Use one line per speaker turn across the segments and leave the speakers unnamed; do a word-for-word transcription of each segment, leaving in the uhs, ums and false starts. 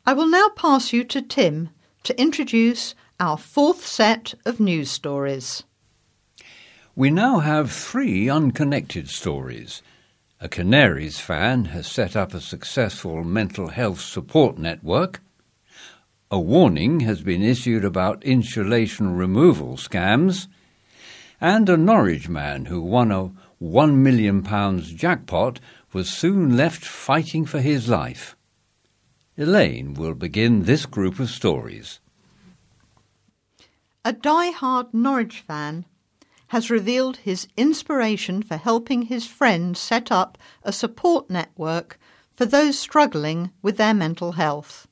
I will now pass you to Tim to introduce our fourth set of news stories.
We now have three unconnected stories. A Canaries fan has set up a successful mental health support network. A warning has been issued about insulation removal scams. And a Norwich man who won a one million pounds jackpot was soon left fighting for his life. Elaine will begin this group of stories.
A die-hard Norwich fan has revealed his inspiration for helping his friend set up a support network for those struggling with their mental health.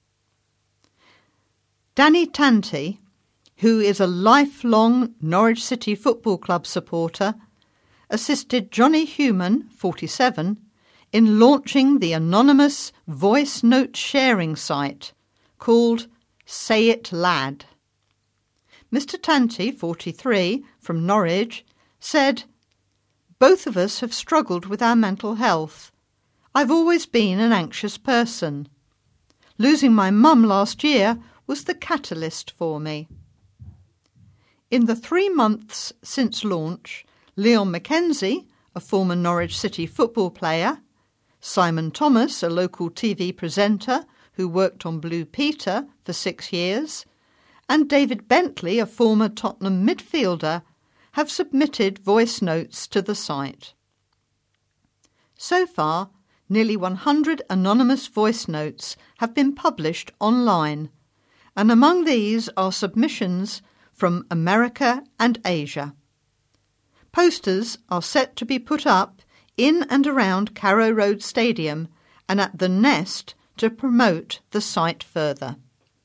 Danny Tanti, who is a lifelong Norwich City Football Club supporter, assisted Johnny Human, forty-seven, in launching the anonymous voice note sharing site called Say It Lad. Mister Tanti, forty-three, from Norwich, said, "Both of us have struggled with our mental health. I've always been an anxious person. Losing my mum last year was the catalyst for me." In the three months since launch, Leon Mackenzie, a former Norwich City football player, Simon Thomas, a local T V presenter who worked on Blue Peter for six years, and David Bentley, a former Tottenham midfielder, have submitted voice notes to the site. So far, nearly one hundred anonymous voice notes have been published online, and among these are submissions from America and Asia. Posters are set to be put up in and around Carrow Road Stadium and at the Nest to promote the site further.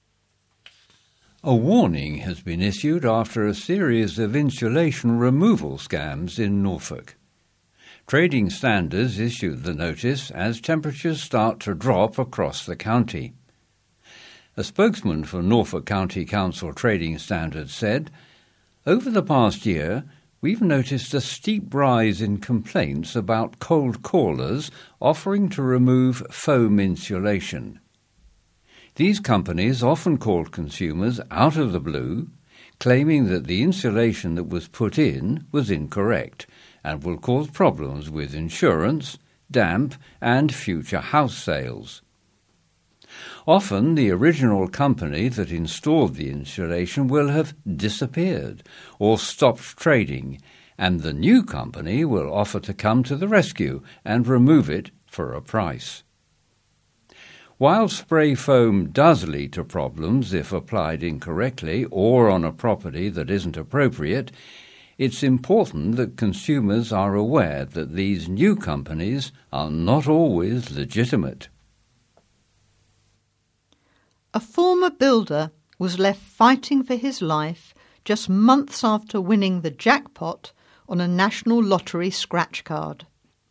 A warning has been issued after a series of insulation removal scams in Norfolk. Trading Standards issued the notice as temperatures start to drop across the county. A spokesman for Norfolk County Council Trading Standards said, "Over the past year, we've noticed a steep rise in complaints about cold callers offering to remove foam insulation. These companies often called consumers out of the blue, claiming that the insulation that was put in was incorrect and will cause problems with insurance, damp, and future house sales. Often the original company that installed the insulation will have disappeared or stopped trading, and the new company will offer to come to the rescue and remove it for a price. While spray foam does lead to problems if applied incorrectly or on a property that isn't appropriate, it's important that consumers are aware that these new companies are not always legitimate."
A former builder was left fighting for his life just months after winning the jackpot on a national lottery scratch card.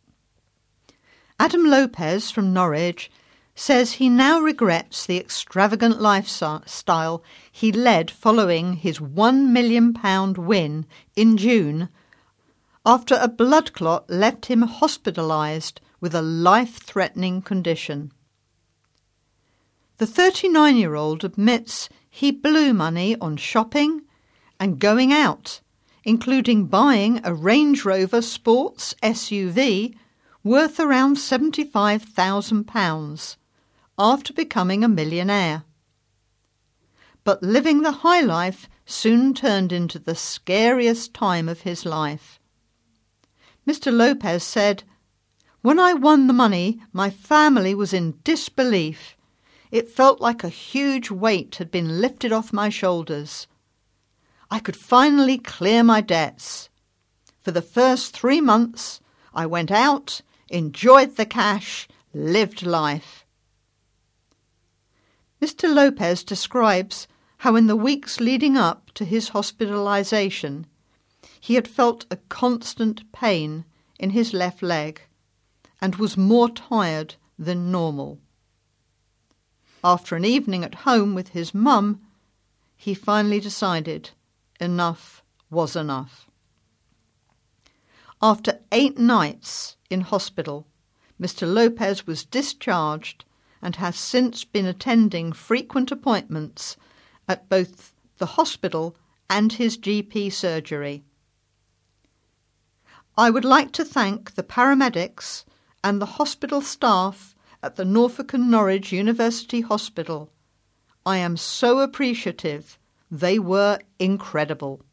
Adam Lopez from Norwich says he now regrets the extravagant lifestyle he led following his one million pounds win in June after a blood clot left him hospitalised with a life-threatening condition. The thirty-nine-year-old admits he blew money on shopping and going out, including buying a Range Rover Sports S U V worth around seventy-five thousand pounds, after becoming a millionaire. But living the high life soon turned into the scariest time of his life. Mister Lopez said, "When I won the money, my family was in disbelief. It felt like a huge weight had been lifted off my shoulders. I could finally clear my debts. For the first three months, I went out, enjoyed the cash, lived life." Mister Lopez describes how in the weeks leading up to his hospitalisation, he had felt a constant pain in his left leg and was more tired than normal. After an evening at home with his mum, he finally decided enough was enough. After eight nights in hospital, Mister Lopez was discharged and has since been attending frequent appointments at both the hospital and his G P surgery. I would like to thank the paramedics and the hospital staff at the Norfolk and Norwich University Hospital. I am so appreciative. They were incredible.